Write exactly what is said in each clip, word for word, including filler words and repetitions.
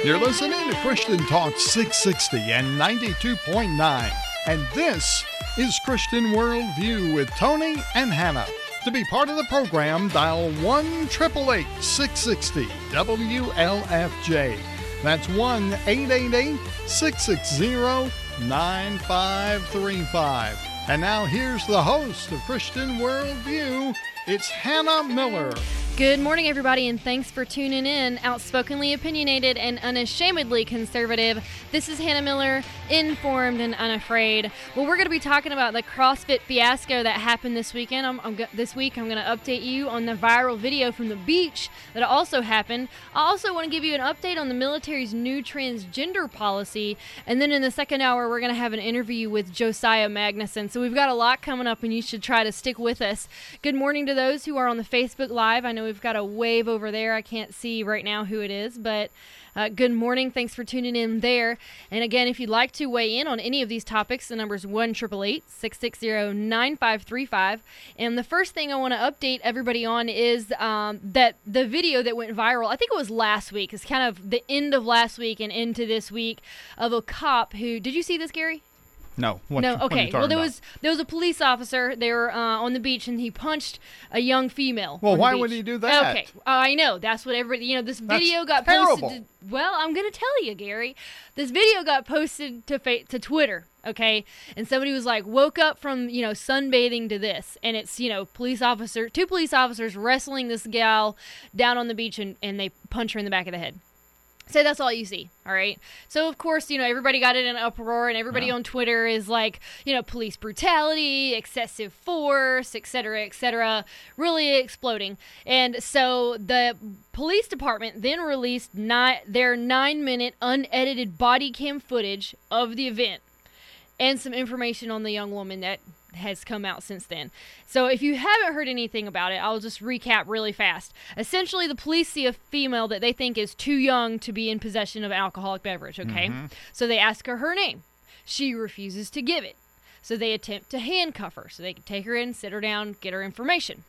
You're listening to Christian Talk six sixty and ninety-two point nine. And this is Christian Worldview with Tony and Hannah. To be part of the program, dial one eight eight eight, six six zero, W L F J. That's one eight eight eight, six six zero, nine five three five. And now here's the host of Christian Worldview. It's Hannah Miller. Good morning, everybody, and thanks for tuning in. Outspokenly opinionated and unashamedly conservative, this is Hannah Miller, informed and unafraid. Well, we're going to be talking about the CrossFit fiasco that happened this weekend. I'm, I'm, this week, I'm going to update you on the viral video from the beach that also happened. I also want to give you an update on the military's new transgender policy. And then in the second hour, we're going to have an interview with Josiah Magnuson. So we've got a lot coming up, and you should try to stick with us. Good morning to those who are on the Facebook Live. I know we've got a wave over there. I can't see right now who it is, but uh, good morning. Thanks for tuning in there. And again, if you'd like to weigh in on any of these topics, the number is one eight eight eight, six six zero, nine five three five. And the first thing I want to update everybody on is um, that the video that went viral, I think it was last week, it's kind of the end of last week and into this week, of a cop who, did you see this, Gary? No. What, no. what Okay. Well, there about? was there was a police officer. They were uh, on the beach, and he punched a young female. Well, on the why beach. would he do that? Okay. Uh, I know. That's what everybody. You know, this video That's got terrible. posted. To, well, I'm gonna tell you, Gary. This video got posted to fa- to Twitter. Okay, and somebody was like, woke up from you know sunbathing to this, and it's you know police officer, two police officers wrestling this gal down on the beach, and and they punch her in the back of the head. So that's all you see, all right? So, of course, you know, everybody got it in an uproar, and everybody Yeah. on Twitter is like, you know, police brutality, excessive force, et cetera, et cetera, really exploding. And so the police department then released ni- their nine-minute unedited body cam footage of the event and some information on the young woman that has come out since then. So if you haven't heard anything about it, I'll just recap really fast. Essentially, the police see a female that they think is too young to be in possession of an alcoholic beverage, okay? Mm-hmm. So they ask her her name. She refuses to give it. So they attempt to handcuff her so they can take her in, sit her down, get her information.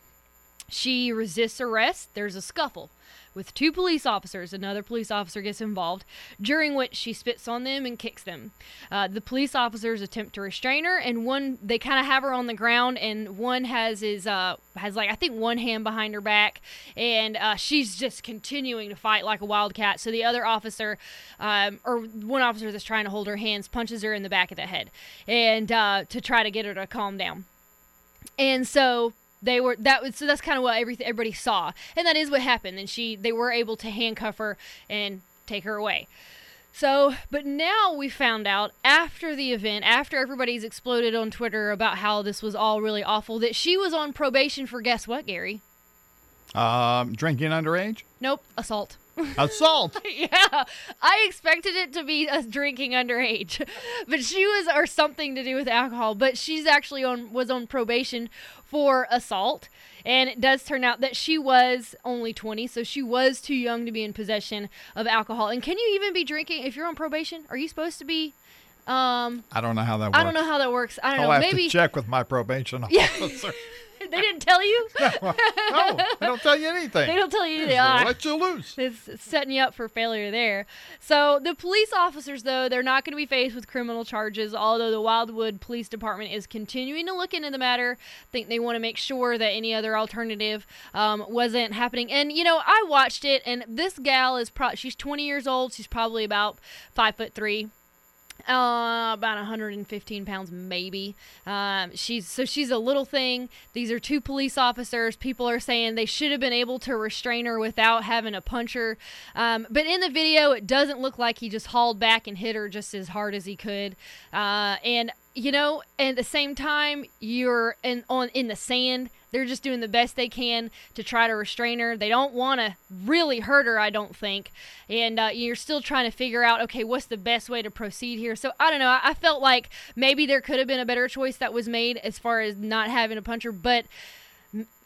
She resists arrest. There's a scuffle with two police officers. Another police officer gets involved, during which she spits on them and kicks them. Uh, the police officers attempt to restrain her, and one, they kind of have her on the ground, and one has his, uh, has like, I think one hand behind her back, and uh, she's just continuing to fight like a wildcat. So the other officer, um, or one officer that's trying to hold her hands, punches her in the back of the head, and uh, to try to get her to calm down. And so They were that was so that's kind of what everything everybody saw, and that is what happened. And she they were able to handcuff her and take her away. So, but now we found out after the event, after everybody's exploded on Twitter about how this was all really awful, that she was on probation for guess what, Gary? Um, drinking underage? Nope, assault. Assault. Yeah, I expected it to be us drinking underage, but she was, or something to do with alcohol. But she's actually on was on probation for assault, and it does turn out that she was only twenty, so she was too young to be in possession of alcohol. And can you even be drinking if you're on probation? Are you supposed to be? Um, I don't know how that works. I don't know how that works. I don't I'll know. have Maybe to check with my probation Yeah. officer. they didn't tell you. No, I don't tell you anything. They don't tell you Just anything. let you loose. It's it's setting you up for failure there. So the police officers, though, they're not going to be faced with criminal charges, although the Wildwood Police Department is continuing to look into the matter. I think they want to make sure that any other alternative um, wasn't happening. And, you know, I watched it, and this gal is pro- she's twenty years old. She's probably about five foot three. Uh, about one hundred fifteen pounds, maybe. Um, she's so she's a little thing. These are two police officers. People are saying they should have been able to restrain her without having to punch her. Um, but in the video, it doesn't look like he just hauled back and hit her just as hard as he could. Uh, and you know, at the same time, you're in on in the sand. They're just doing the best they can to try to restrain her. They don't want to really hurt her, I don't think. And uh, you're still trying to figure out, okay, what's the best way to proceed here? So, I don't know. I, I felt like maybe there could have been a better choice that was made as far as not having a puncher. But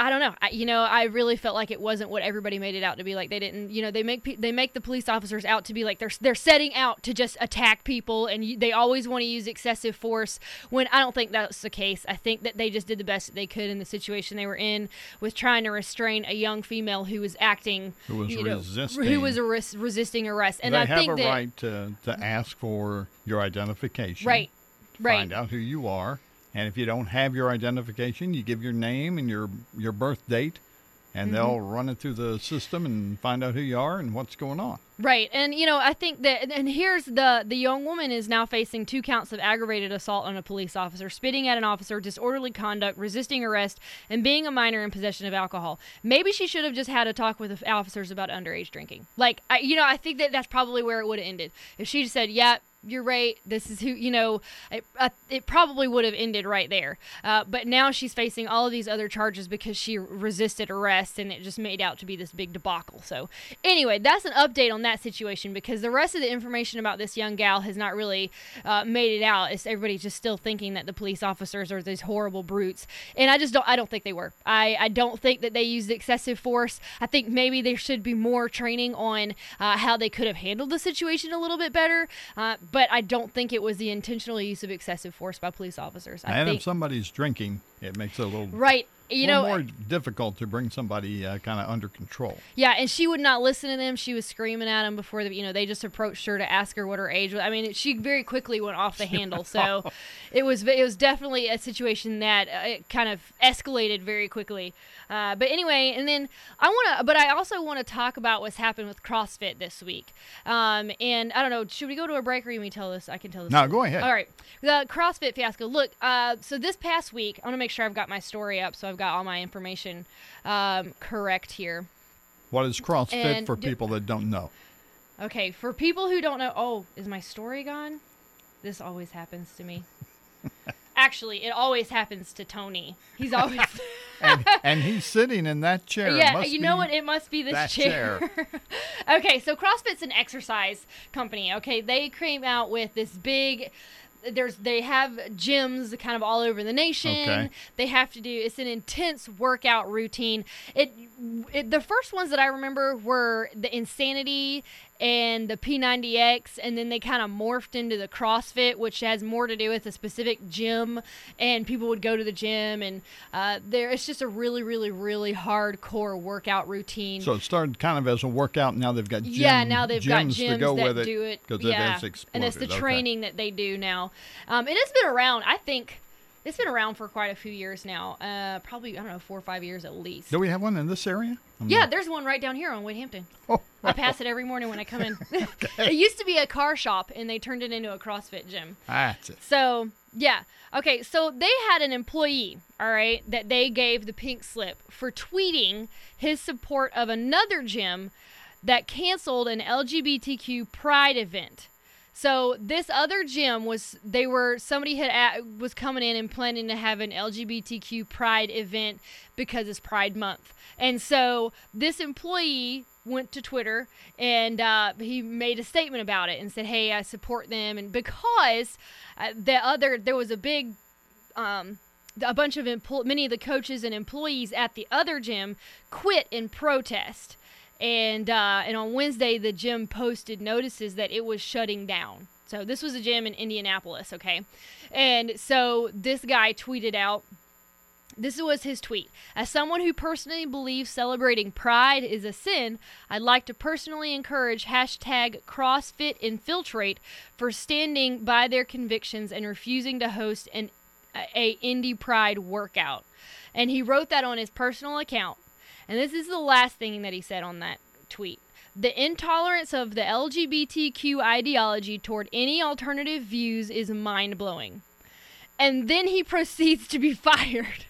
I don't know. I, you know, I really felt like it wasn't what everybody made it out to be. Like they didn't, you know, they make pe- they make the police officers out to be like they're they're setting out to just attack people, and you, they always want to use excessive force. When I don't think that's the case. I think that they just did the best that they could in the situation they were in with trying to restrain a young female who was acting, who was you know, resisting, who was a res- resisting arrest. And they I have think a that, right to to ask for your identification, right, right, find out who you are. And if you don't have your identification, you give your name and your your birth date, and mm-hmm. they'll run it through the system and find out who you are and what's going on. Right. And, you know, I think that, and here's the, the young woman is now facing two counts of aggravated assault on a police officer, spitting at an officer, disorderly conduct, resisting arrest, and being a minor in possession of alcohol. Maybe she should have just had a talk with the officers about underage drinking. Like, I, you know, I think that that's probably where it would have ended. If she just said, yeah, you're right, this is who, you know, it, uh, it probably would have ended right there. Uh, but now she's facing all of these other charges because she resisted arrest, and it just made out to be this big debacle. So anyway, that's an update on that situation, because the rest of the information about this young gal has not really uh, made it out. It's everybody's just still thinking that the police officers are these horrible brutes. And I just don't, I don't think they were. I, I don't think that they used excessive force. I think maybe there should be more training on uh, how they could have handled the situation a little bit better. Uh, But I don't think it was the intentional use of excessive force by police officers. I and think, if somebody's drinking, it makes it a little right. You know, know, more difficult to bring somebody uh, kind of under control. Yeah, and she would not listen to them. She was screaming at them before the, you know, they just approached her to ask her what her age was. I mean, she very quickly went off the handle. So it was it was definitely a situation that uh, it kind of escalated very quickly. Uh, but anyway, and then I want to, but I also want to talk about what's happened with CrossFit this week. Um, and I don't know, should we go to a break, or you me tell this? I can tell this. No, story. go ahead. All right, the CrossFit fiasco. Look, uh, so this past week, I want to make sure I've got my story up, so I've got all my information um, correct here. What is CrossFit And for do- people that don't know? Okay, for people who don't know, oh, is my story gone? This always happens to me. Actually, it always happens to Tony. He's always and, and he's sitting in that chair. It yeah, must you be know what? It must be this that chair. chair. Okay, so CrossFit's an exercise company. Okay, they came out with this big. There's they have gyms kind of all over the nation. Okay. They have to do it's an intense workout routine. It, it the first ones that I remember were the Insanity and the P ninety X, and then they kind of morphed into the CrossFit, which has more to do with a specific gym, and people would go to the gym, and uh, there it's just a really, really, really hardcore workout routine. So it started kind of as a workout. Now they've got gym, yeah, now they've got gyms gyms to go that with it do it. because Yeah, it has exploded. and it's the Okay. training that they do now. Um, and it's been around, I think, it's been around for quite a few years now. Uh, probably, I don't know, four or five years at least. Do we have one in this area? I'm Yeah, not- there's one right down here on Wade Hampton. Oh, I pass it every morning when I come in. It used to be a car shop, and they turned it into a CrossFit gym. that's it. So, yeah. Okay, so they had an employee, all right, that they gave the pink slip for tweeting his support of another gym that canceled an L G B T Q pride event. So this other gym was, they were, somebody had at, was coming in and planning to have an L G B T Q pride event because it's Pride Month. And so this employee went to Twitter, and uh, he made a statement about it and said, hey, I support them. And because uh, the other, there was a big, um, a bunch of, empl- many of the coaches and employees at the other gym quit in protest. And uh, and on Wednesday, the gym posted notices that it was shutting down. So this was a gym in Indianapolis, okay? And so this guy tweeted out, this was his tweet. As someone who personally believes celebrating pride is a sin, I'd like to personally encourage hashtag CrossFit Infiltrate for standing by their convictions and refusing to host an a Indy Pride workout. And he wrote that on his personal account. And this is the last thing that he said on that tweet. The intolerance of the L G B T Q ideology toward any alternative views is mind-blowing. And then he proceeds to be fired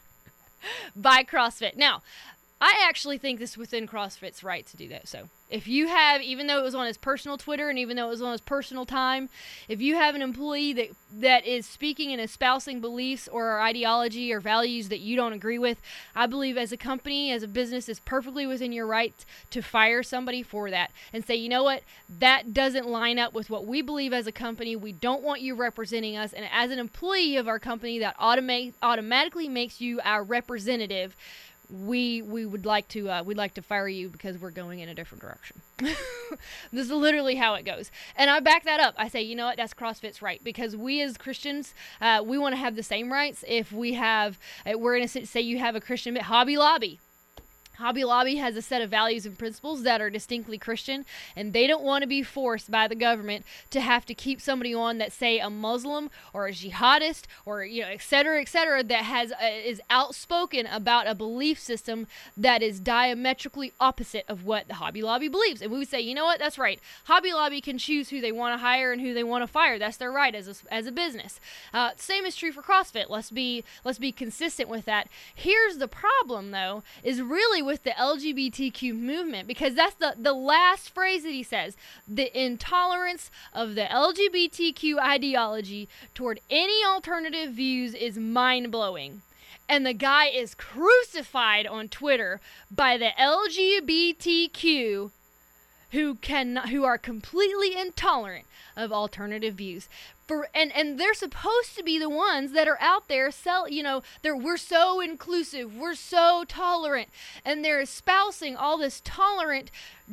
by CrossFit. Now, I actually think this is within CrossFit's right to do that. So if you have, even though it was on his personal Twitter and even though it was on his personal time, if you have an employee that that is speaking and espousing beliefs or ideology or values that you don't agree with, I believe as a company, as a business, it's perfectly within your right to fire somebody for that and say, you know what, that doesn't line up with what we believe as a company. We don't want you representing us. And as an employee of our company, that automate, automatically makes you our representative. we we would like to uh, we'd like to fire you because we're going in a different direction. This is literally how it goes. And I back that up. I say, you know what, that's CrossFit's right, because we as Christians, uh, we want to have the same rights. If we have, uh, we're in a, say you have a Christian Hobby Lobby. Hobby Lobby has a set of values and principles that are distinctly Christian, and they don't want to be forced by the government to have to keep somebody on that, say, a Muslim or a jihadist or, you know, et cetera, et cetera, that has uh, is outspoken about a belief system that is diametrically opposite of what the Hobby Lobby believes. And we would say, you know what, that's right. Hobby Lobby can choose who they want to hire and who they want to fire. That's their right as a, as a business. Uh, same is true for CrossFit. Let's be let's be consistent with that. Here's the problem, though, is really with the L G B T Q movement, because that's the, the last phrase that he says. The intolerance of the L G B T Q ideology toward any alternative views is mind-blowing. And the guy is crucified on Twitter by the L G B T Q who can who are completely intolerant of alternative views. For and and they're supposed to be the ones that are out there sell, you know, they're we're so inclusive, we're so tolerant, and they're espousing all this tolerant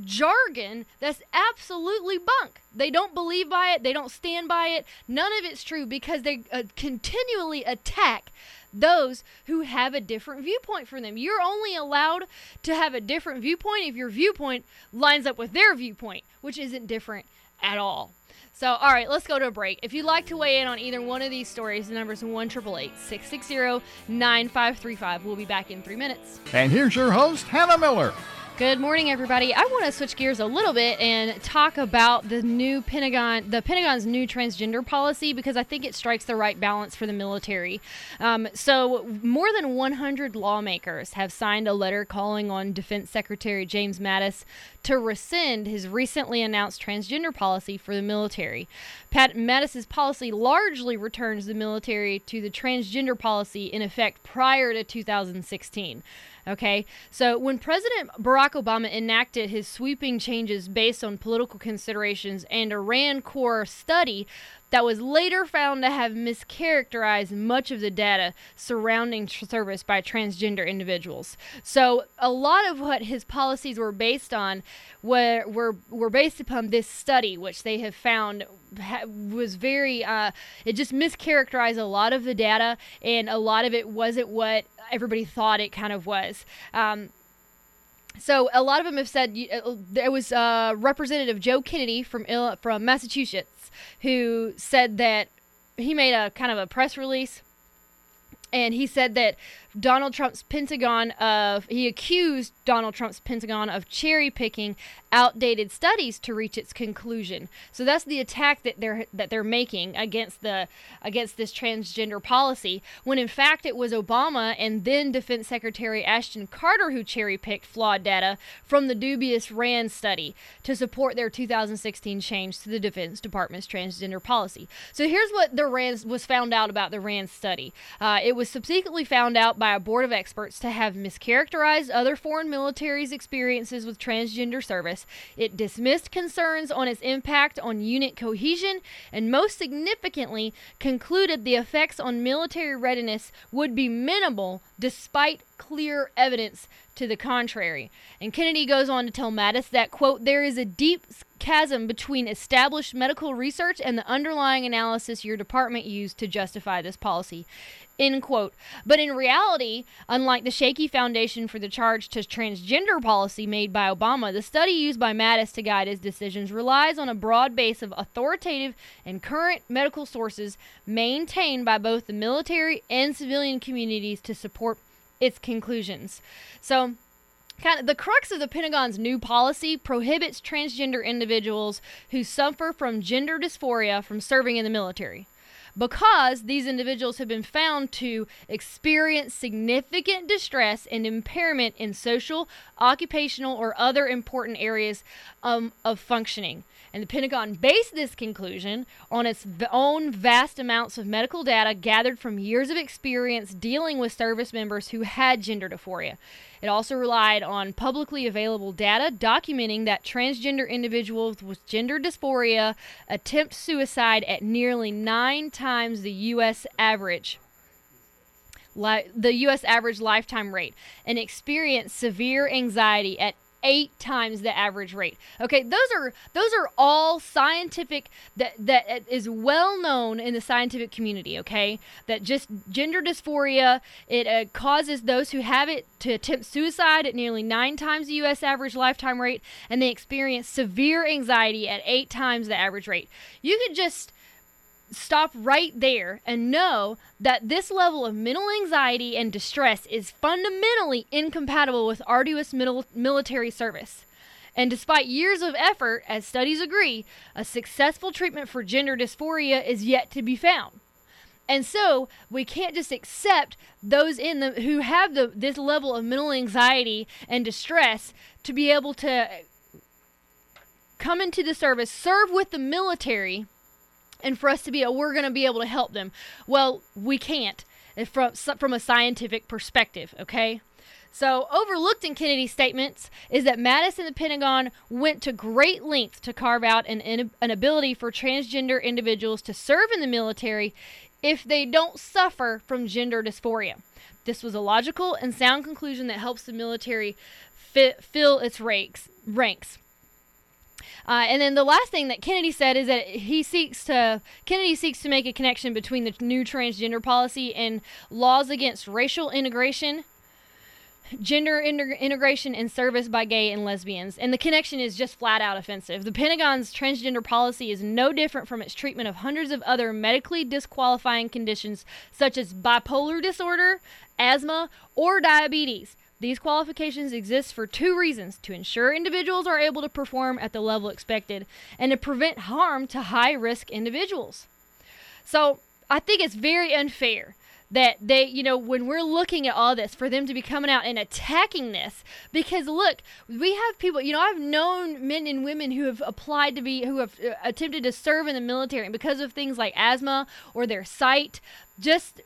jargon that's absolutely bunk. They don't believe by it, they don't stand by it. None of it's true, because they uh, continually attack those who have a different viewpoint from them. You're only allowed to have a different viewpoint if your viewpoint lines up with their viewpoint, which isn't different at all. So, all right, let's go to a break. If you'd like to weigh in on either one of these stories, the number's one eight eight eight, six six zero, nine five three five. We'll be back in three minutes. And here's your host, Hannah Miller. Good morning, everybody. I want to switch gears a little bit and talk about the new Pentagon, the Pentagon's new transgender policy, because I think it strikes the right balance for the military. Um, so more than one hundred lawmakers have signed a letter calling on Defense Secretary James Mattis to rescind his recently announced transgender policy for the military. Pat Mattis's policy largely returns the military to the transgender policy in effect prior to two thousand sixteen. Okay, so when President Barack Obama enacted his sweeping changes based on political considerations and a RAND Corps study that was later found to have mischaracterized much of the data surrounding tr- service by transgender individuals. So a lot of what his policies were based on were were, were based upon this study, which they have found ha- was very, uh, it just mischaracterized a lot of the data, and a lot of it wasn't what everybody thought it kind of was. Um, So a lot of them have said, uh, there was uh, Representative Joe Kennedy from Ill- from Massachusetts who said that he made a kind of a press release, and he said that Donald Trump's Pentagon of, he accused Donald Trump's Pentagon of cherry picking outdated studies to reach its conclusion. So that's the attack that they're that they're making against the against this transgender policy, when in fact it was Obama and then Defense Secretary Ashton Carter who cherry picked flawed data from the dubious RAND study to support their two thousand sixteen change to the Defense Department's transgender policy. So here's what the RAND was found out about the RAND study. Uh, it was subsequently found out by a board of experts to have mischaracterized other foreign militaries' experiences with transgender service. It dismissed concerns on its impact on unit cohesion, and most significantly concluded the effects on military readiness would be minimal despite clear evidence to the contrary. And Kennedy goes on to tell Mattis that, quote, there is a deep chasm between established medical research and the underlying analysis your department used to justify this policy, end quote. But in reality, unlike the shaky foundation for the charge to transgender policy made by Obama, the study used by Mattis to guide his decisions relies on a broad base of authoritative and current medical sources maintained by both the military and civilian communities to support its conclusions. So, kind of the crux of the Pentagon's new policy prohibits transgender individuals who suffer from gender dysphoria from serving in the military, because these individuals have been found to experience significant distress and impairment in social, occupational, or other important areas um, of functioning. And the Pentagon based this conclusion on its own vast amounts of medical data gathered from years of experience dealing with service members who had gender dysphoria. It also relied on publicly available data documenting that transgender individuals with gender dysphoria attempt suicide at nearly nine times the U S average. li- the U S average lifetime rate and experience severe anxiety at eight times the average rate. Okay, those are those are all scientific, that that is well known in the scientific community. Okay, that just gender dysphoria, it uh, causes those who have it to attempt suicide at nearly nine times the U S average lifetime rate, and they experience severe anxiety at eight times the average rate. You could just stop right there and know that this level of mental anxiety and distress is fundamentally incompatible with arduous mil- military service. And despite years of effort, as studies agree, a successful treatment for gender dysphoria is yet to be found. And so we can't just accept those in the who have the this level of mental anxiety and distress to be able to come into the service, serve with the military, and for us to be, oh, we're going to be able to help them. Well, we can't from, from a scientific perspective, okay? So overlooked in Kennedy's statements is that Mattis and the Pentagon went to great lengths to carve out an, an ability for transgender individuals to serve in the military if they don't suffer from gender dysphoria. This was a logical and sound conclusion that helps the military fit, fill its ranks. ranks. Uh, and then the last thing that Kennedy said is that he seeks to Kennedy seeks to make a connection between the new transgender policy and laws against racial integration, gender inter- integration, and service by gay and lesbians. And the connection is just flat out offensive. The Pentagon's transgender policy is no different from its treatment of hundreds of other medically disqualifying conditions such as bipolar disorder, asthma, or diabetes. These qualifications exist for two reasons: to ensure individuals are able to perform at the level expected, and to prevent harm to high-risk individuals. So I think it's very unfair that they, you know, when we're looking at all this, for them to be coming out and attacking this, because look, we have people, you know, I've known men and women who have applied to be, who have uh, attempted to serve in the military, and because of things like asthma or their sight, just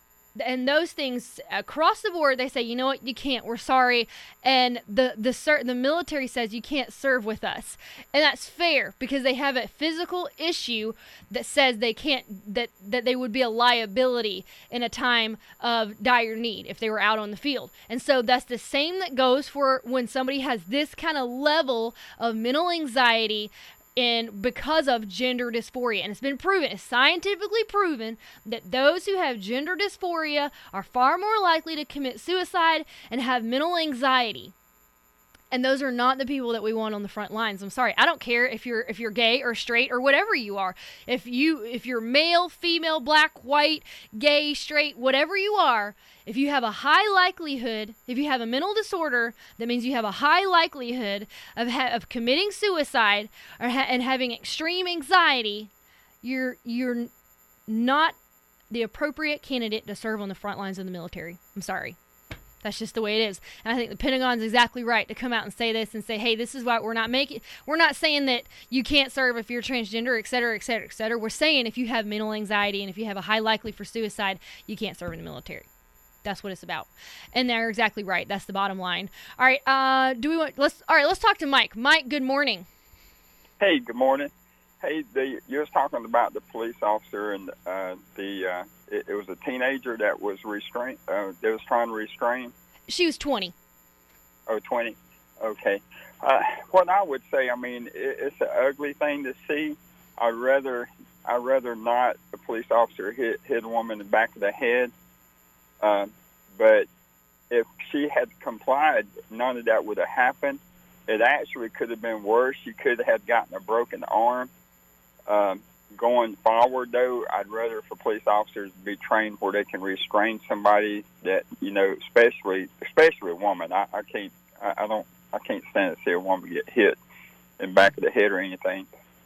and those things across the board, they say, you know what, you can't, we're sorry. And the the the military says you can't serve with us. And that's fair, because they have a physical issue that says they can't, that, that they would be a liability in a time of dire need if they were out on the field. And so that's the same that goes for when somebody has this kind of level of mental anxiety and because of gender dysphoria. And it's been proven, it's scientifically proven, that those who have gender dysphoria are far more likely to commit suicide and have mental anxiety. And those are not the people that we want on the front lines. I'm sorry. I don't care if you're if you're gay or straight or whatever you are. If you if you're male, female, black, white, gay, straight, whatever you are, if you have a high likelihood, if you have a mental disorder, that means you have a high likelihood of ha- of committing suicide or ha- and having extreme anxiety, you're you're not the appropriate candidate to serve on the front lines of the military. I'm sorry. That's just the way it is. And I think the Pentagon's exactly right to come out and say this and say, hey, this is why we're not making, we're not saying that you can't serve if you're transgender, et cetera, et cetera, et cetera. We're saying if you have mental anxiety and if you have a high likelihood for suicide, you can't serve in the military. That's what it's about. And they're exactly right. That's the bottom line. All right. Uh, do we want, let's, all right, let's talk to Mike. Mike, good morning. Hey, good morning. Hey, the, you was talking about the police officer and uh, the, uh, it, it was a teenager that was restrained, uh, that was trying to restrain. She was twenty. Oh, twenty. Okay. Uh, what I would say, I mean, it, it's an ugly thing to see. I'd rather, I'd rather not a police officer hit, hit a woman in the back of the head. Uh, but if she had complied, none of that would have happened. It actually could have been worse. She could have gotten a broken arm. Um, going forward, though, I'd rather for police officers be trained where they can restrain somebody that, you know, especially especially a woman. I, I can't, I, I don't, I can't stand to see a woman get hit in the back of the head or anything.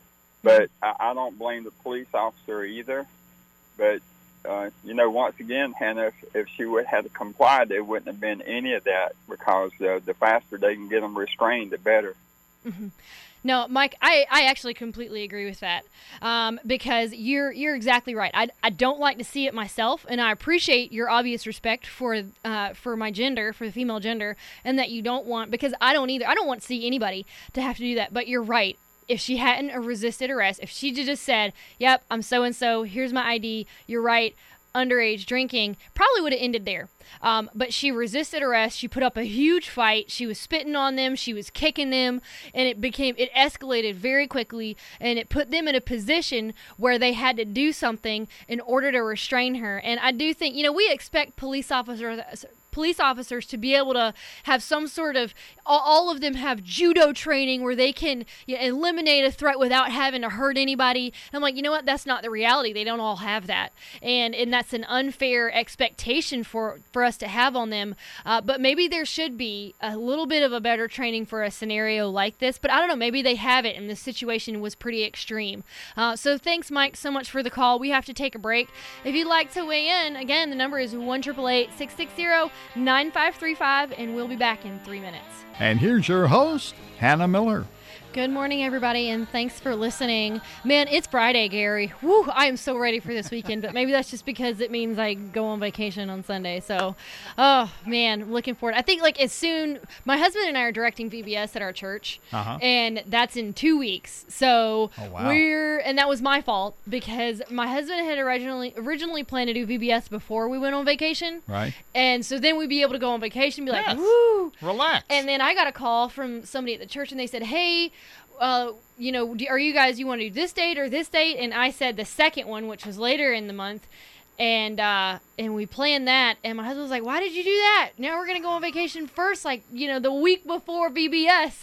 But I, I don't blame the police officer either. But uh, you know, once again, Hannah, if, if she would have complied, there wouldn't have been any of that, because uh, the faster they can get them restrained, the better. Mm-hmm. No, Mike, I, I actually completely agree with that, um, because you're you're exactly right. I, I don't like to see it myself, and I appreciate your obvious respect for uh, for my gender, for the female gender, and that you don't want, because I don't either. I don't want to see anybody to have to do that, but you're right. If she hadn't resisted arrest, if she just said, yep, I'm so-and-so, here's my I D, you're right, underage drinking, probably would have ended there. Um, but she resisted arrest. She put up a huge fight. She was spitting on them. She was kicking them, and it became it escalated very quickly, and it put them in a position where they had to do something in order to restrain her. And I do think, you know, we expect police officers police officers to be able to have some sort of, all of them have judo training where they can, you know, eliminate a threat without having to hurt anybody. And I'm like, you know what? That's not the reality. They don't all have that. And and that's an unfair expectation for, for us to have on them. Uh, but maybe there should be a little bit of a better training for a scenario like this. But I don't know. Maybe they have it and the situation was pretty extreme. Uh, so thanks, Mike, so much for the call. We have to take a break. If you'd like to weigh in, again, the number is one eight eight eight, six six zero, nine five three five, and we'll be back in three minutes. And here's your host, Hannah Miller. Good morning, everybody, and thanks for listening. Man, it's Friday, Gary. Woo, I am so ready for this weekend, but maybe that's just because it means I go on vacation on Sunday. So, oh, man, looking forward. I think, like, as soon, my husband and I are directing V B S at our church, uh-huh. and that's in two weeks. So, oh, wow. we're, and that was my fault because my husband had originally originally planned to do V B S before we went on vacation. Right. And so then we'd be able to go on vacation and be like, yes. woo. Relax. And then I got a call from somebody at the church, and they said, hey, uh, you know, do, are you guys, you want to do this date or this date? And I said the second one, which was later in the month. And, uh, and we planned that. And my husband was like, why did you do that? Now we're going to go on vacation first, like, you know, the week before V B S.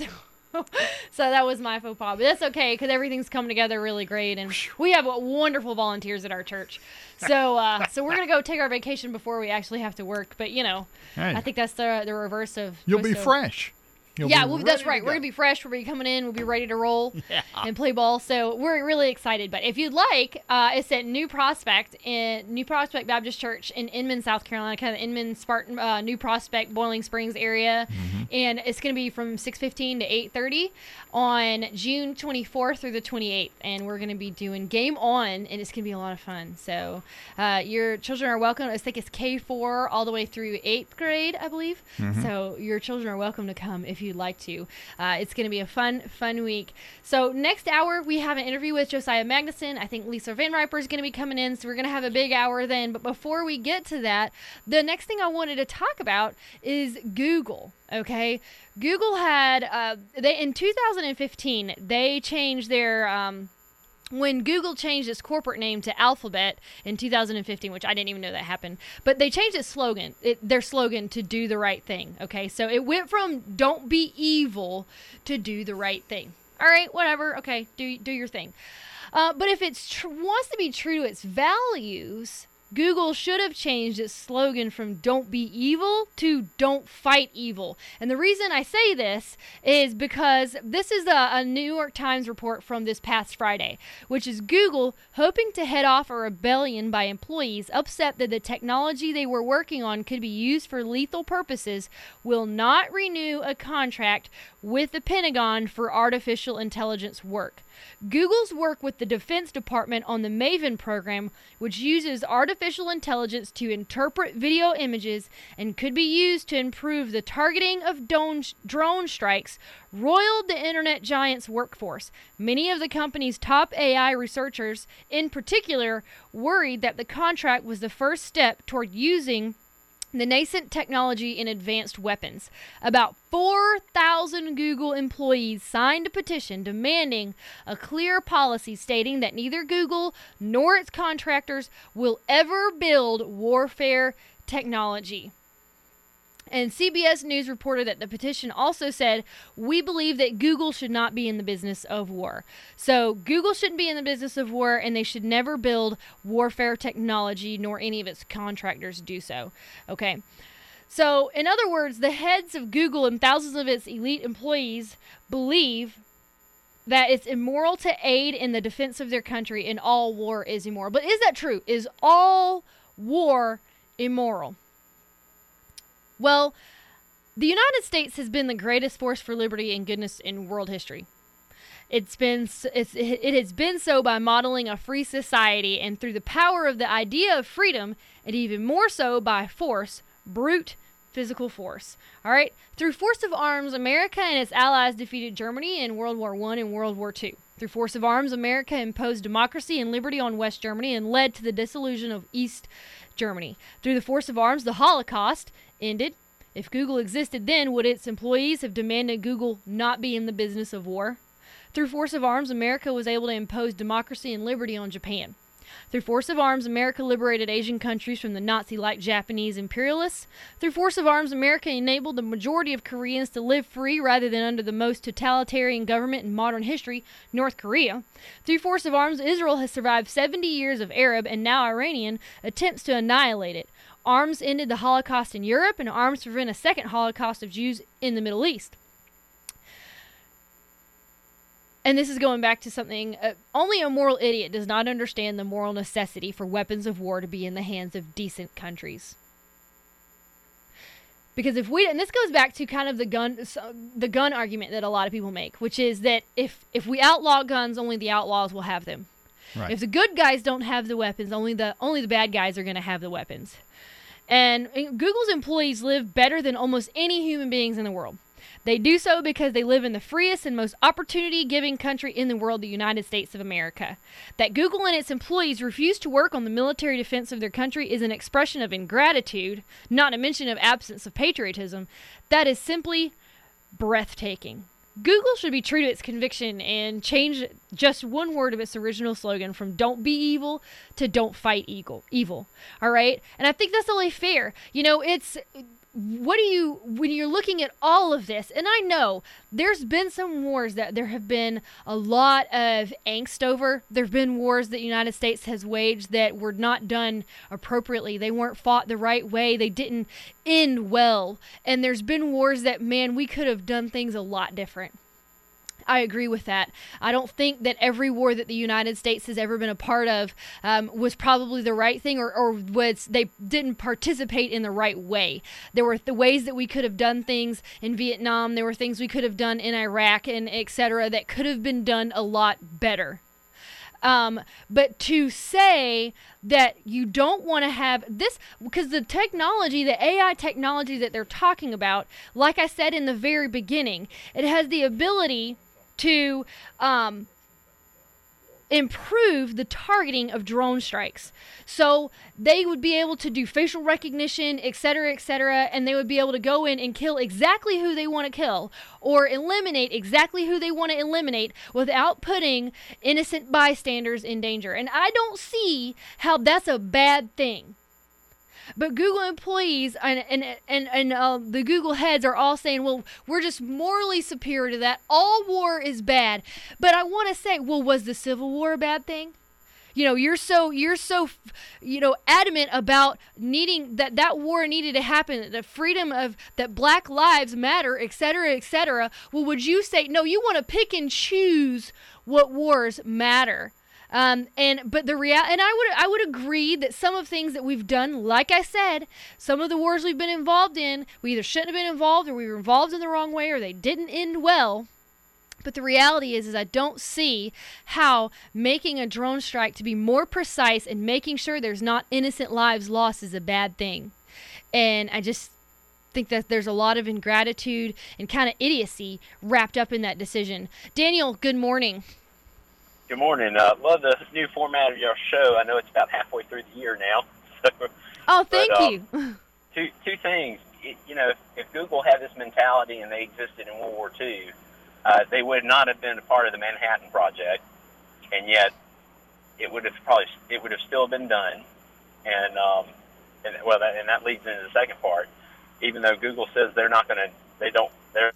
So that was my faux pas. But that's okay because everything's come together really great. And we have wonderful volunteers at our church. So uh, so we're going to go take our vacation before we actually have to work. But, you know, hey. I think that's the, the reverse of. You'll be of, fresh. You'll yeah, well, that's right. We're going to be fresh. We're going to be coming in. We'll be ready to roll yeah. and play ball. So we're really excited. But if you'd like, uh, it's at New Prospect, in New Prospect Baptist Church in Inman, South Carolina, kind of Inman, Spartan, uh, New Prospect, Boiling Springs area. Mm-hmm. And it's going to be from six fifteen to eight thirty on June twenty-fourth through the twenty-eighth. And we're going to be doing Game On, and it's going to be a lot of fun. So uh, your children are welcome. I think it's K four all the way through eighth grade, I believe. Mm-hmm. So your children are welcome to come if you'd like to. Uh, it's going to be a fun, fun week. So next hour, we have an interview with Josiah Magnuson. I think Lisa Van Riper is going to be coming in, so we're going to have a big hour then. But before we get to that, the next thing I wanted to talk about is Google. Okay, Google had uh, they in two thousand fifteen they changed their. Um, When Google changed its corporate name to Alphabet in two thousand fifteen, which I didn't even know that happened, but they changed its slogan, it, their slogan to do the right thing. Okay, so it went from don't be evil to do the right thing. All right, whatever. Okay, do do your thing. Uh, but if it tr- wants to be true to its values, Google should have changed its slogan from don't be evil to don't fight evil. And the reason I say this is because this is a, a New York Times report from this past Friday, which is Google hoping to head off a rebellion by employees upset that the technology they were working on could be used for lethal purposes will not renew a contract with the Pentagon for artificial intelligence work. Google's work with the Defense Department on the Maven program, which uses artificial intelligence to interpret video images and could be used to improve the targeting of drone strikes, roiled the internet giant's workforce. Many of the company's top A I researchers, in particular, worried that the contract was the first step toward using the nascent technology in advanced weapons. About four thousand Google employees signed a petition demanding a clear policy stating that neither Google nor its contractors will ever build warfare technology. And C B S News reported that the petition also said, we believe that Google should not be in the business of war. So Google shouldn't be in the business of war, and they should never build warfare technology, nor any of its contractors do so. Okay. So, in other words, the heads of Google and thousands of its elite employees believe that it's immoral to aid in the defense of their country, and all war is immoral. But is that true? Is all war immoral? Well, the United States has been the greatest force for liberty and goodness in world history. It's been it's, it has been so by modeling a free society and through the power of the idea of freedom, and even more so by force, brute physical force. All right? Through force of arms, America and its allies defeated Germany in World War One and World War Two. Through force of arms, America imposed democracy and liberty on West Germany and led to the dissolution of East Germany. Through the force of arms, the Holocaust ended. If Google existed then, would its employees have demanded Google not be in the business of war? Through force of arms, America was able to impose democracy and liberty on Japan. Through force of arms, America liberated Asian countries from the Nazi-like Japanese imperialists. Through force of arms, America enabled the majority of Koreans to live free rather than under the most totalitarian government in modern history, North Korea. Through force of arms, Israel has survived seventy years of Arab and now Iranian attempts to annihilate it. Arms ended the Holocaust in Europe, and arms prevent a second Holocaust of Jews in the Middle East. And this is going back to something, uh, only a moral idiot does not understand the moral necessity for weapons of war to be in the hands of decent countries. Because if we, and this goes back to kind of the gun, the gun argument that a lot of people make, which is that if, if we outlaw guns, only the outlaws will have them. Right. If the good guys don't have the weapons, only the, only the bad guys are going to have the weapons. And, and Google's employees live better than almost any human beings in the world. They do so because they live in the freest and most opportunity-giving country in the world, the United States of America. That Google and its employees refuse to work on the military defense of their country is an expression of ingratitude, not to mention of absence of patriotism. That is simply breathtaking. Google should be true to its conviction and change just one word of its original slogan from "Don't be evil" to "Don't fight evil." Evil, all right? And I think that's only fair. You know, it's... What do you, when you're looking at all of this, and I know there's been some wars that there have been a lot of angst over. There have been wars that the United States has waged that were not done appropriately. They weren't fought the right way. They didn't end well. And there's been wars that, man, we could have done things a lot different. I agree with that. I don't think that every war that the United States has ever been a part of um, was probably the right thing, or, or was they didn't participate in the right way. There were the ways that we could have done things in Vietnam. There were things we could have done in Iraq and et cetera that could have been done a lot better. Um, but to say that you don't want to have this, because the technology, the A I technology that they're talking about, like I said in the very beginning, it has the ability to um, improve the targeting of drone strikes. So they would be able to do facial recognition, et cetera, et cetera, and they would be able to go in and kill exactly who they want to kill or eliminate exactly who they want to eliminate without putting innocent bystanders in danger. And I don't see how that's a bad thing. But Google employees and and and, and uh, the Google heads are all saying, well, we're just morally superior to that. All war is bad. But I want to say, well, was the Civil War a bad thing? You know, you're so you're so you know adamant about needing that that war needed to happen, the freedom of that Black lives matter, et cetera, et cetera. Well, would you say no? You want to pick and choose what wars matter? Um, and but the real and I would I would agree that some of things that we've done, like I said, some of the wars we've been involved in, we either shouldn't have been involved, or we were involved in the wrong way, or they didn't end well. But the reality is, is I don't see how making a drone strike to be more precise and making sure there's not innocent lives lost is a bad thing. And I just think that there's a lot of ingratitude and kind of idiocy wrapped up in that decision. Daniel, good morning. Good morning. Uh, love the new format of your show. I know it's about halfway through the year now. So, oh, thank but, uh, you. two two things. It, you know, if Google had this mentality and they existed in World War Two, uh, they would not have been a part of the Manhattan Project, and yet it would have probably it would have still been done. And um, and well, that, and that leads into the second part. Even though Google says they're not going to, they don't, they're.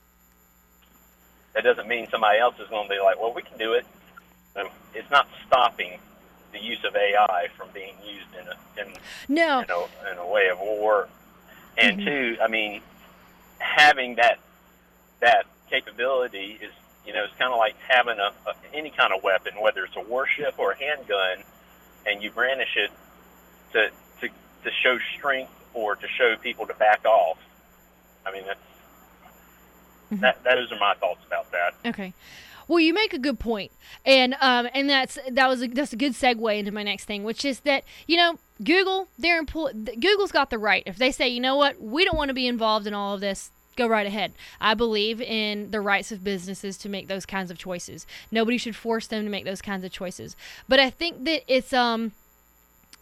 That doesn't mean somebody else is going to be like, well, we can do it. It's not stopping the use of A I from being used in a in, no. in, a, in a way of war. And mm-hmm. two, I mean, having that that capability is, you know, it's kind of like having a, a any kind of weapon, whether it's a warship or a handgun, and you brandish it to to to show strength or to show people to back off. I mean, that's mm-hmm. that. Those are my thoughts about that. Okay. Well, you make a good point, and um, and that's that was a, that's a good segue into my next thing, which is that you know Google, they're empl- Google's got the right. If they say, you know what, we don't want to be involved in all of this, go right ahead. I believe in the rights of businesses to make those kinds of choices. Nobody should force them to make those kinds of choices. But I think that it's um,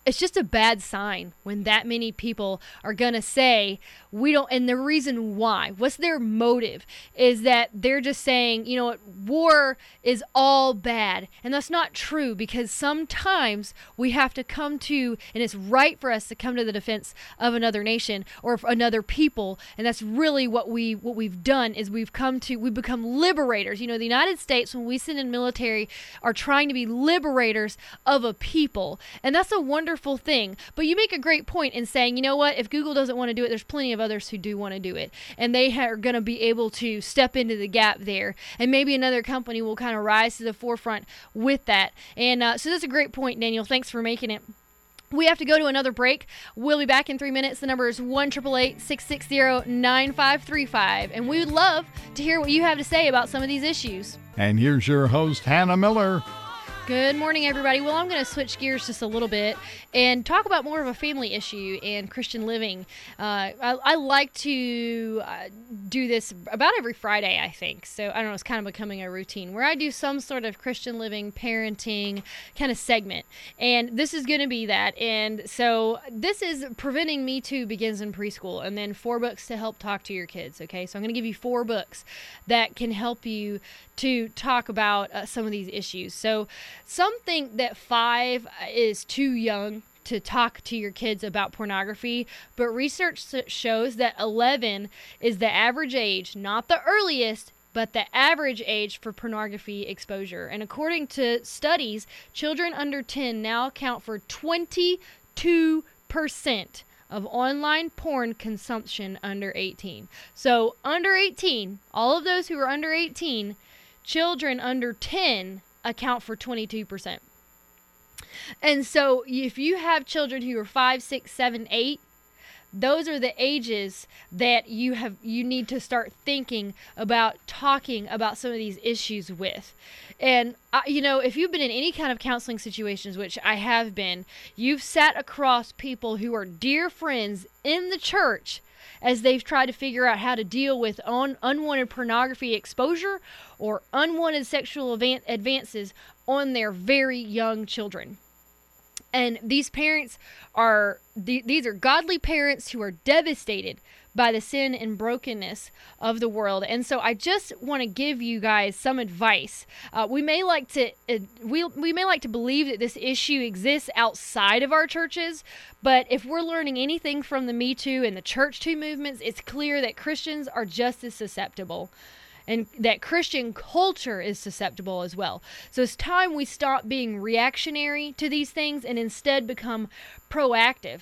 it's just a bad sign when that many people are going to say we don't, and the reason why, what's their motive, is that they're just saying, you know what, war is all bad. And that's not true, because sometimes we have to come to, and it's right for us to come to the defense of another nation or another people. And that's really what we, what we've done is we've come to, we've become liberators. You know, the United States, when we send in military, are trying to be liberators of a people. And that's a wonderful thing. But you make a great point in saying, you know what, if Google doesn't want to do it, there's plenty of others who do want to do it, and they are going to be able to step into the gap there, and maybe another company will kind of rise to the forefront with that. And uh, so that's a great point, Daniel. Thanks for making it. We have to go to another break. We'll be back in three minutes. The number is one eight eight eight, six six zero, nine five three five, and we would love to hear what you have to say about some of these issues. And here's your host, Hannah Miller. Good morning, everybody. Well, I'm going to switch gears just a little bit and talk about more of a family issue and Christian living. Uh, I, I like to uh, do this about every Friday, I think. So, I don't know, it's kind of becoming a routine where I do some sort of Christian living, parenting kind of segment. And this is going to be that. And so, this is Preventing Me Too Begins in Preschool, and then four books to help talk to your kids, okay? So, I'm going to give you four books that can help you to talk about uh, some of these issues. So, some think that five is too young to talk to your kids about pornography, but research shows that eleven is the average age, not the earliest, but the average age for pornography exposure. And according to studies, children under ten now account for twenty-two percent of online porn consumption under eighteen. So under eighteen, all of those who are under eighteen, children under ten account for twenty-two percent. And so if you have children who are five, six, seven, eight, those are the ages that you have you need to start thinking about talking about some of these issues with. And uh, you know, if you've been in any kind of counseling situations, which I have been, you've sat across people who are dear friends in the church as they've tried to figure out how to deal with un- unwanted pornography exposure or unwanted sexual advan- advances on their very young children. And these parents are, th- these are godly parents who are devastated by the sin and brokenness of the world. And so I just want to give you guys some advice. Uh, we may like to uh, we we may like to believe that this issue exists outside of our churches, but if we're learning anything from the Me Too and the Church Too movements, it's clear that Christians are just as susceptible, and that Christian culture is susceptible as well. So it's time we stop being reactionary to these things and instead become proactive.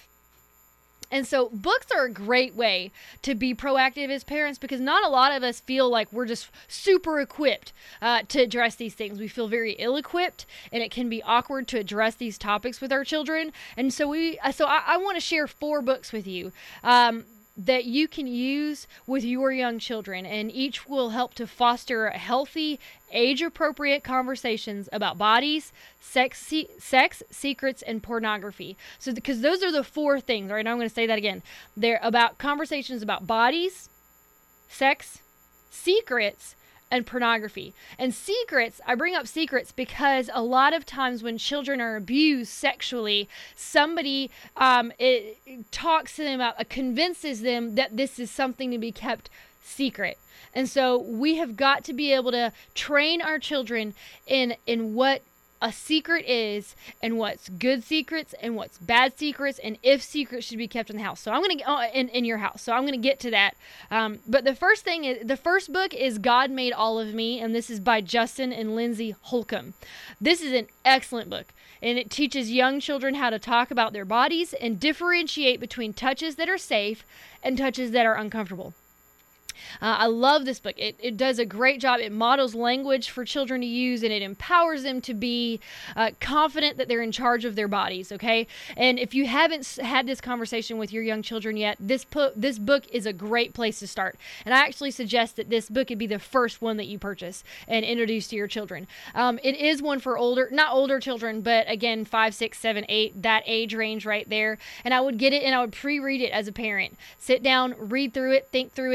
And so books are a great way to be proactive as parents, because not a lot of us feel like we're just super equipped uh, to address these things. We feel very ill-equipped, and it can be awkward to address these topics with our children. And so we, so I, I want to share four books with you um, that you can use with your young children, and each will help to foster healthy, age-appropriate conversations about bodies, sex, se- sex, secrets, and pornography. So, because those are the four things, all right? I'm going to say that again. They're about conversations about bodies, sex, secrets, and pornography. And secrets, I bring up secrets because a lot of times when children are abused sexually, somebody um, it, it talks to them about, uh, convinces them that this is something to be kept secret. And so we have got to be able to train our children in in what a secret is, and what's good secrets and what's bad secrets, and if secrets should be kept in the house. So I'm going to oh, in in your house. So I'm going to get to that. Um, but the first thing is, the first book is God Made All of Me, and this is by Justin and Lindsay Holcomb. This is an excellent book, and it teaches young children how to talk about their bodies and differentiate between touches that are safe and touches that are uncomfortable. Uh, I love this book. It, it does a great job. It models language for children to use, and it empowers them to be uh, confident that they're in charge of their bodies, okay? And if you haven't had this conversation with your young children yet, this, po- this book is a great place to start. And I actually suggest that this book could be the first one that you purchase and introduce to your children. Um, it is one for older, not older children, but again, five, six, seven, eight, that age range right there. And I would get it and I would pre-read it as a parent. Sit down, read through it, think through it before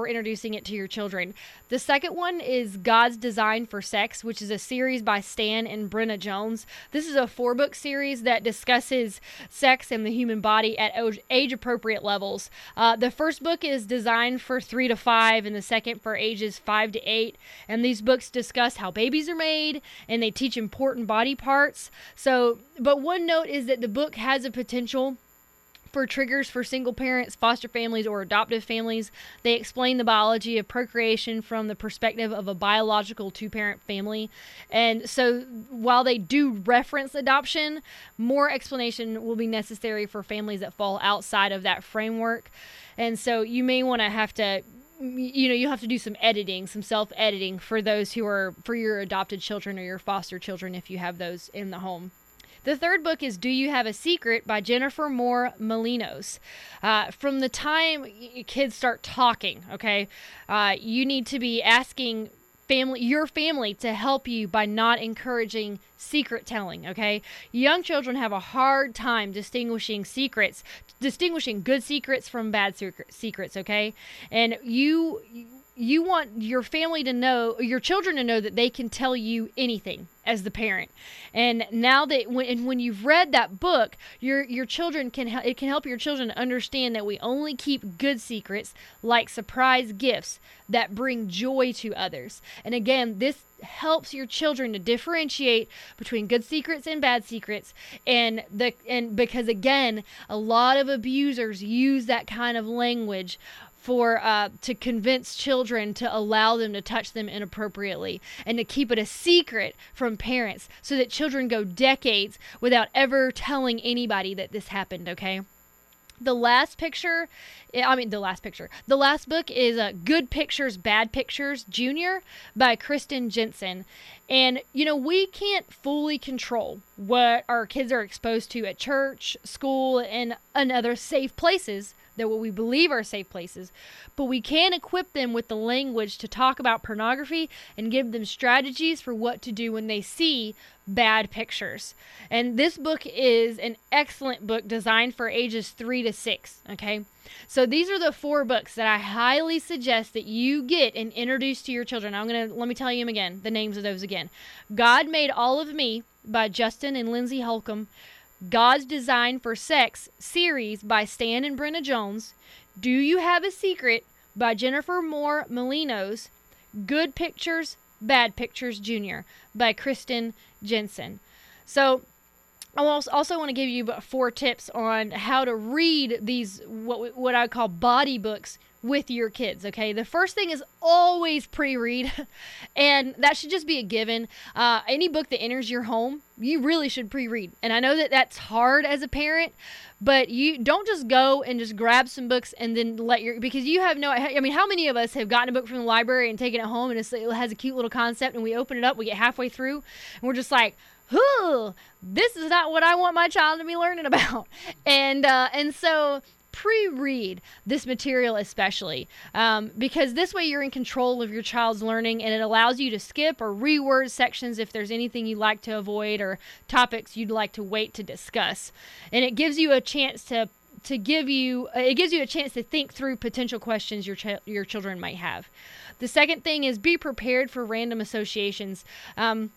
before introducing it to your children. The second one is God's Design for Sex, which is a series by Stan and Brenna Jones. This is a four-book series that discusses sex and the human body at age-appropriate levels. Uh, the first book is designed for three to five, and the second for ages five to eight. And these books discuss how babies are made, and they teach important body parts. So, but one note is that the book has a potential for triggers for single parents, foster families, or adoptive families. They explain the biology of procreation from the perspective of a biological two-parent family. And so while they do reference adoption, more explanation will be necessary for families that fall outside of that framework. And so you may want to have to you know, you have to do some editing, some self-editing for those who are, for your adopted children or your foster children if you have those in the home. The third book is Do You Have a Secret by Jennifer Moore Molinos. Uh, from the time kids start talking, okay, uh, you need to be asking family, your family to help you by not encouraging secret telling, okay? Young children have a hard time distinguishing secrets, distinguishing good secrets from bad secrets, okay? And you you want your family to know, your children to know that they can tell you anything as the parent. And now that when and when you've read that book, your your children can it can help your children understand that we only keep good secrets like surprise gifts that bring joy to others. And again, this helps your children to differentiate between good secrets and bad secrets. And the and because again, a lot of abusers use that kind of language for uh, to convince children to allow them to touch them inappropriately and to keep it a secret from parents so that children go decades without ever telling anybody that this happened, okay? The last picture, I mean, the last picture, the last book is uh, Good Pictures, Bad Pictures, Junior by Kristen Jensen. And, you know, we can't fully control what our kids are exposed to at church, school, and, and other safe places, that what we believe are safe places, but we can equip them with the language to talk about pornography and give them strategies for what to do when they see bad pictures. And this book is an excellent book designed for ages three to six, okay? So these are the four books that I highly suggest that you get and introduce to your children. I'm going to, let me tell you them again, the names of those again. God Made All of Me by Justin and Lindsay Holcomb. God's Design for Sex series by Stan and Brenna Jones. Do You Have a Secret by Jennifer Moore Molinos. Good Pictures, Bad Pictures, Junior by Kristen Jensen. So I also want to give you four tips on how to read these, what what I call body books with your kids, okay? The first thing is always pre-read, and that should just be a given. Uh, any book that enters your home, you really should pre-read. And I know that that's hard as a parent, but you don't just go and just grab some books and then let your, because you have no, I mean, how many of us have gotten a book from the library and taken it home and it's, it has a cute little concept and we open it up, we get halfway through, and we're just like, whew, this is not what I want my child to be learning about. And uh, and so pre-read this material especially, um, because this way you're in control of your child's learning, and it allows you to skip or reword sections if there's anything you'd like to avoid or topics you'd like to wait to discuss. And it gives you a chance to to give you, uh, it gives you a chance to think through potential questions your ch- your children might have. The second thing is be prepared for random associations. Um,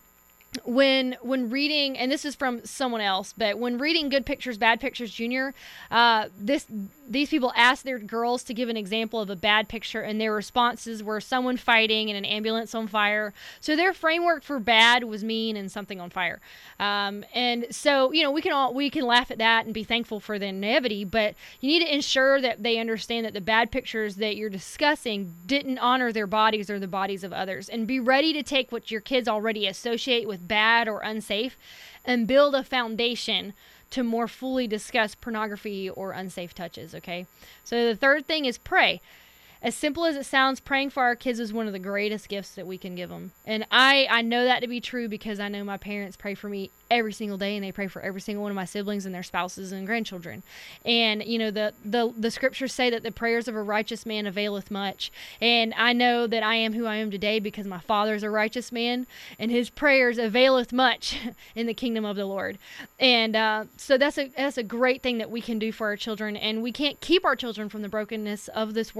When when reading, and this is from someone else, but when reading Good Pictures, Bad Pictures, Junior, uh, this these people asked their girls to give an example of a bad picture, and their responses were someone fighting and an ambulance on fire. So their framework for bad was mean and something on fire. Um, and so, you know, we can all we can laugh at that and be thankful for the naivety, but you need to ensure that they understand that the bad pictures that you're discussing didn't honor their bodies or the bodies of others, and be ready to take what your kids already associate with bad or unsafe and build a foundation to more fully discuss pornography or unsafe touches, okay? So the third thing is pray. As simple as it sounds, praying for our kids is one of the greatest gifts that we can give them. And I, I know that to be true because I know my parents pray for me every single day, and they pray for every single one of my siblings and their spouses and grandchildren. And, you know, the, the, the scriptures say that the prayers of a righteous man availeth much. And I know that I am who I am today because my father's a righteous man, and his prayers availeth much in the kingdom of the Lord. And uh, so that's a, that's a great thing that we can do for our children. And we can't keep our children from the brokenness of this world, but we can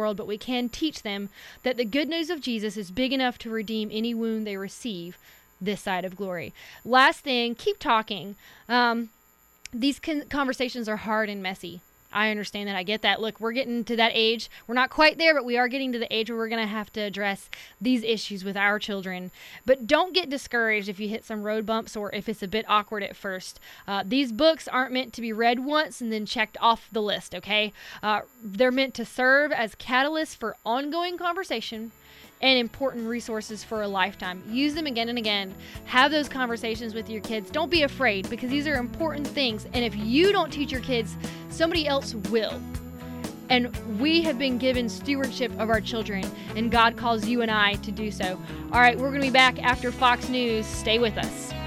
can teach them that the good news of Jesus is big enough to redeem any wound they receive this side of glory. Last thing, keep talking. Um, these con- conversations are hard and messy. I understand that. I get that. Look, we're getting to that age. We're not quite there, but we are getting to the age where we're going to have to address these issues with our children. But don't get discouraged if you hit some road bumps or if it's a bit awkward at first. Uh, these books aren't meant to be read once and then checked off the list, okay? Uh, they're meant to serve as catalysts for ongoing conversation and important resources for a lifetime. Use them again and again. Have those conversations with your kids. Don't be afraid, because these are important things. And if you don't teach your kids, somebody else will. And we have been given stewardship of our children, and God calls you and I to do so. All right, we're going to be back after Fox News. Stay with us.